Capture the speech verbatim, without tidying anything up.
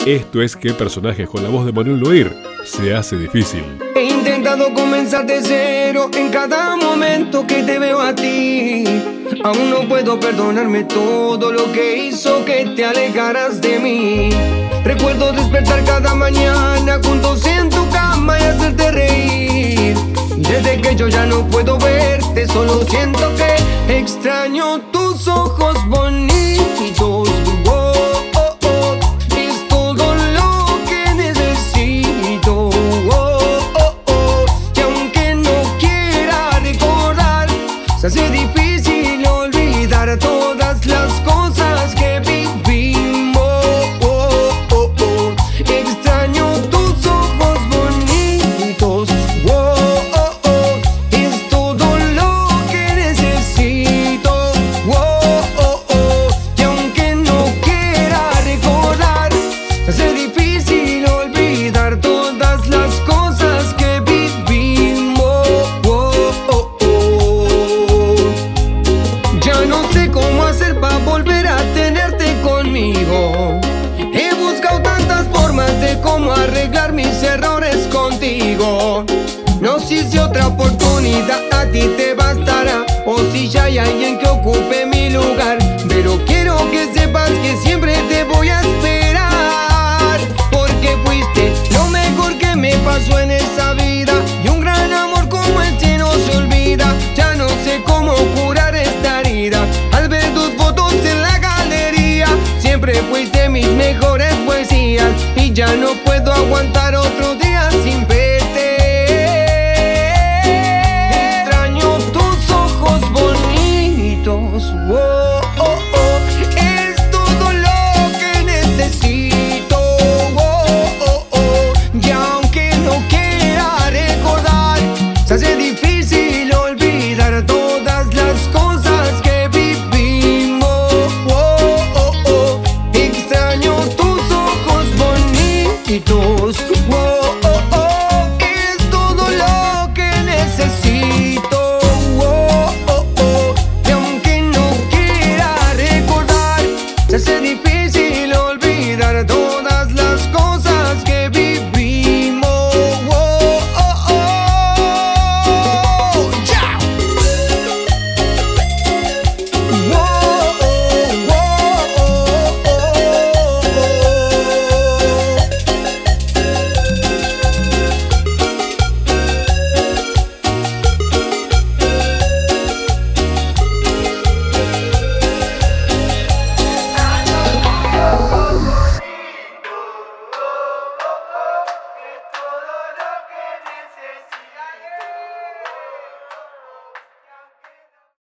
Esto es ¿Qué personajes? Con la voz de Manuel Noir. Se hace difícil. He intentado comenzar de cero en cada momento que te veo a ti. Aún no puedo perdonarme todo lo que hizo que te alejaras de mí. Recuerdo despertar cada mañana juntos en tu cama y hacerte reír. Desde que yo ya no puedo verte, solo siento que extraño tus ojos bonitos. Oh, oh, oh, es todo lo que necesito. Oh, oh, oh, y aunque no quiera recordar, se hace difícil olvidar todas las cosas que vivimos. Oh, oh, oh, extraño tus ojos bonitos. Oh, oh, oh, es todo lo que necesito. Oh, oh, oh, y aunque no quiera recordar, se hace difícil olvidar todas las cosas que vivimos. Oh, oh, oh. Ya no sé cómo hacer para volver a tenerte conmigo. He buscado tantas formas de cómo arreglar mis errores contigo. No sé si otra oportunidad a ti te bastará, o si ya hay alguien que ocupe mi lugar. Pero quiero que sepas que siempre te voy a esperar, porque fuiste lo mejor que me pasó en esta vida. Y un gran amor como este no se olvida. Ya no sé cómo curar esta herida al ver tus fotos en la galería. Siempre fuiste mis mejores poesías y ya no puedo aguantar